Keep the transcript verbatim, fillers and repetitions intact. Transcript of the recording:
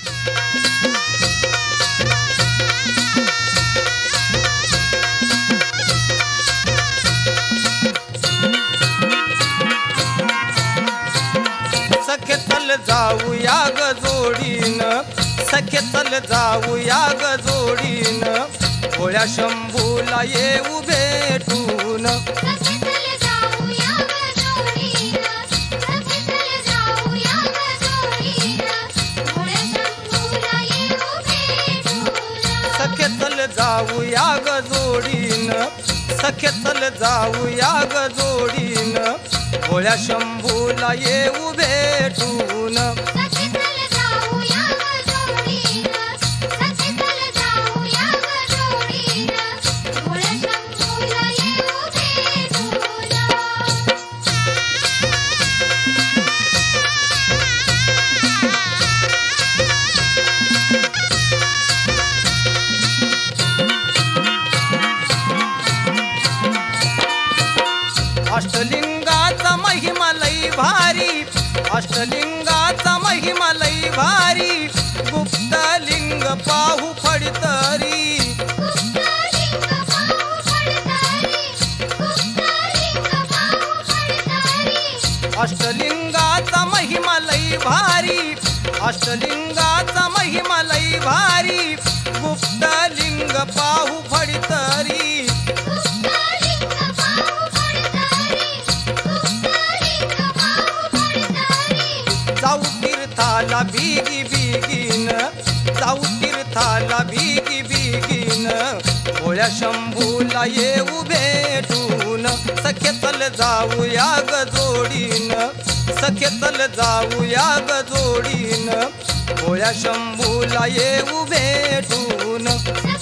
सखे चल जाऊया ग जोडीन, सखे चल जाऊया ग जोडीन, भोळ्या शंभूला येऊ भेटून. सखे चल जाऊया ग जोडीन, सखे चल जाऊया ग जोडीन, भोळ्या शंभूला येऊ भेटून. अष्टलिंगाचा महिमा लई भारी, अष्टलिंगाचा महिमा लई भारी, गुप्तलिंग पाहू फडतरी. अष्टलिंगाचा महिमा लई भारी, अष्टलिंगाचा महिमा लई भारी, गुप्तलिंग पाहू फडतरी. जाऊ तीर्थाला बिगी बिगीन, जाऊ तीर्थाला बिगी बिगीन, भोळ्या शंभूला येऊ भेटून. सखे चल जाऊया ग जोडीन, सखे चल जाऊया ग जोडीन, भोळ्या शंभूला येऊ भेटून.